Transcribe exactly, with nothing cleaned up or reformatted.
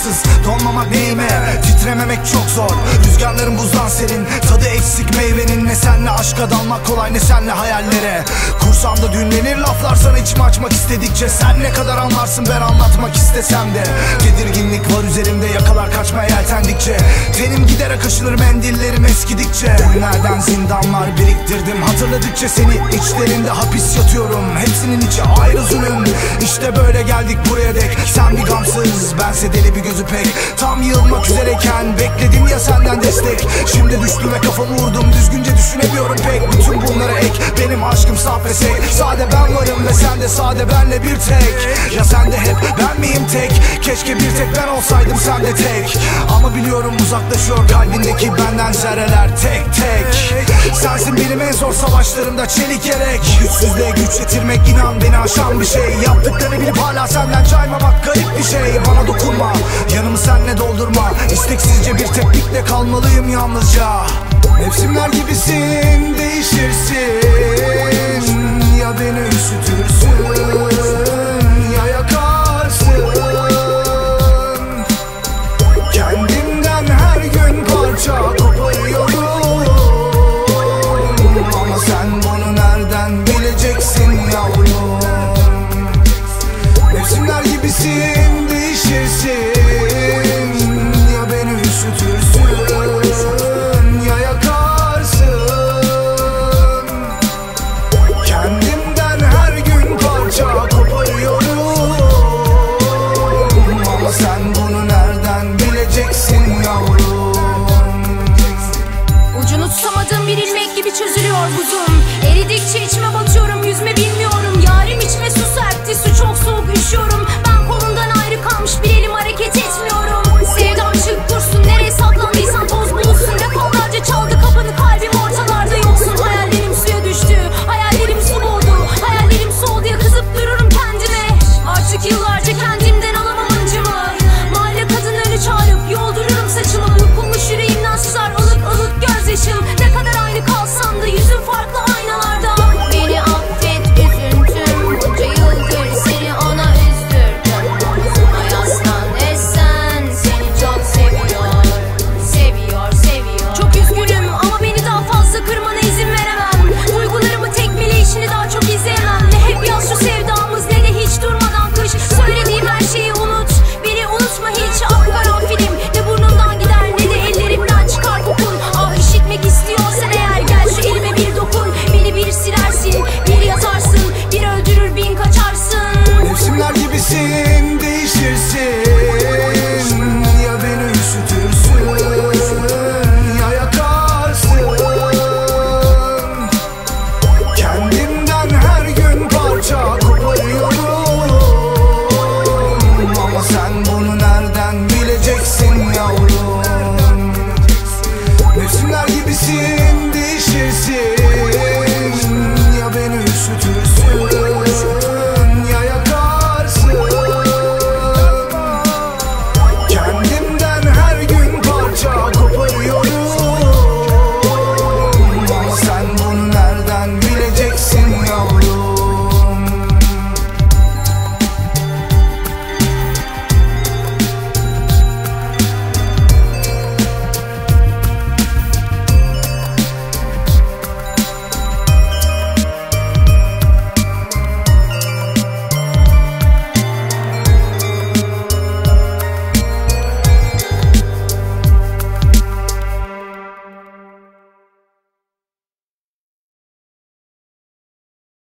Gamsız donmamak neyime, titrememek çok zor. Rüzgarların buzdan serin, tadı eksik meyvenin. Ne senle aşka dalmak kolay, ne senle hayallere. Kursamda düğümlenir laflar sana, içimi açmak istedikçe. Sen ne kadar anlarsın ben anlatmak istesem de. Tedirginlik var üzerimde, yakalar kaçmaya yeltendikçe. Tenim giderek aşınır, mendillerim eskidikçe. Günlerden zindanlar biriktirdim, hatırladıkça seni içlerinde hapis yatıyorum. Hepsinin içi ayrı zulüm. İşte böyle geldik buraya dek. Sen bir gamsız, bense deli bir gözü pek. Tam yığılmak üzereyken bekledim ya senden destek. Şimdi düştüm ve kafamı vurdum, düzgünce düşünemiyorum pek. Bütün bunlara ek, benim aşkım saf ve sek. Sade ben varım ve sen de sade benle bir tek. Ya sen de hep ben miyim tek? Keşke bir tek ben olsaydım, sen de tek. Ama biliyorum uzaklaşıyor kalbindeki benden zerreler tek tek. Sensin benim en zor savaşlarımda çelik yelek. Güçsüzlüğe güç getirmek inan beni aşan bir şey. Yaptıklarını bilip hala senden caymamak garip bir şey. Bana dokunma, yanımı senle doldurma. İsteksizce bir teknikle kalmalıyım yalnızca. Mevsimler gibisin, değişirsin. Ya beni üşütürsün ya yakarsın. Kendimden her gün parça koparıyorum. Ama sen bunu nereden bileceksin yavrum? Mevsimler gibisin, değişirsin. Ya beni üşütürsün ya yakarsın. Kendimden her gün parça koparıyorum. Ama sen bunu nereden bileceksin yavrum? Ucunu tutamadığım bir ilmek gibi çözülüyor buzum.